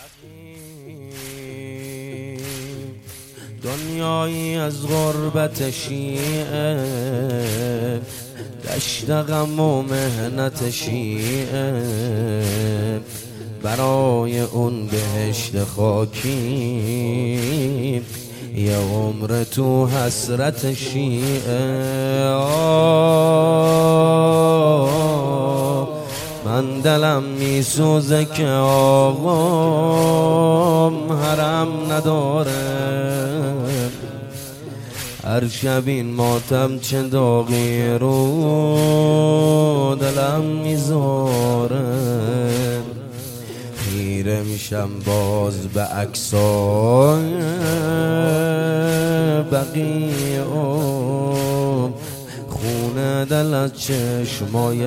دنیایی از غربت شیعه، دشت غم و مهنت شیعه، برای اون بهشت خاکی یه عمر تو حسرت شیعه. من دلم میسوزه که آقام حرم نداره، هر شب این ماتم چه داغی رو دلم میذاره. خیره میشم باز به عکسای بقیه، خونه دل از چشمای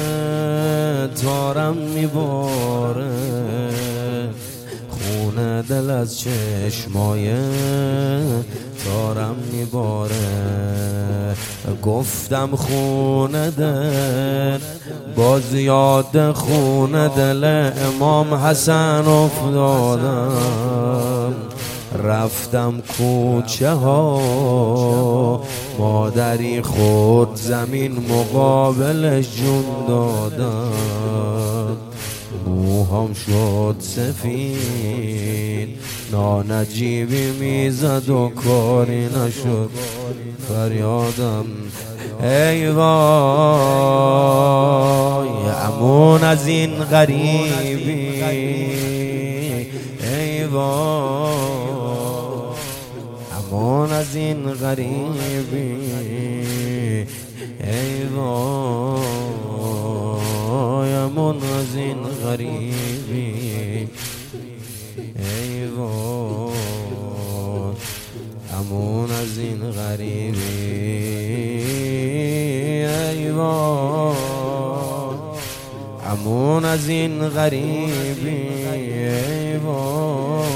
تارم میباره، خونه دل از چشمای تارم میباره. گفتم خونه دل، باز یاد خونه دل امام حسن افتادم. رفتم کوچه ها، مادری خورد زمین مقابلش جون دادم. موهام شد سفید، نانجیبی میزد و کاری نشد. فریادم ای وای امون از این غریبی، ای وای امون از این غریبی، ای وای امون از این غریبی، ای وای امون از این غریبی، ای وای امون از این غریبی، ای وای.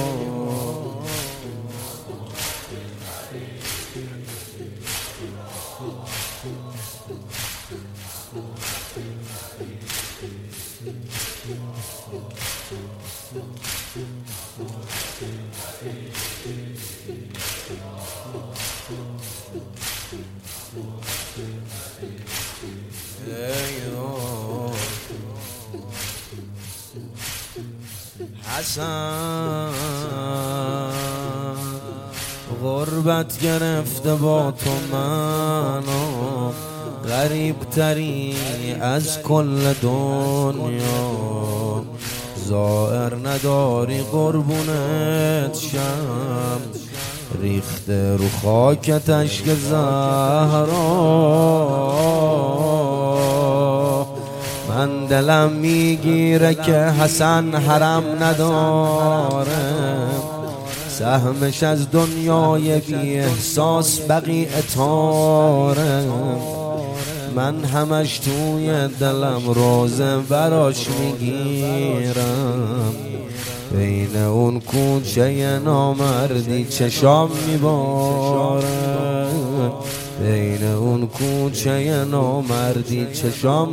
حسن غربت گرفته با تو منو، غریب تری از کل دنیا. زائر نداری قربونت شم، ریخته رو خاکت اشک زهرا. من دلم میگیره که حسن حرم نداره، سهمش از دنیای بی احساس بقیع تاره. من همش توی دلم روزه براش میگیرم، بین اون کوچه نامردی چشام میباره، بین اون کوچه نامردی چشام.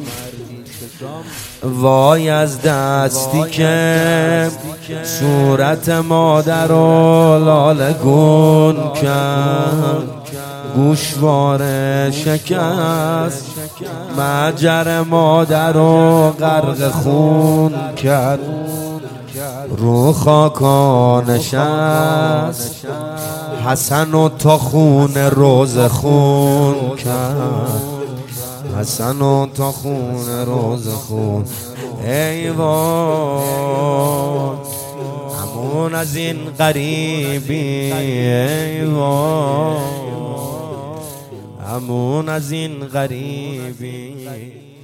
وای از دستی که صورت مادر و لاله گون کرد، گوشواره شکست مجر مادر و غرق خون کرد. رو خاکا نشست حسن و تا خون روز خون کرد، حسن و تا خون روز خون. ای وای امون از این غریبی، ای وای امون از این غریبی.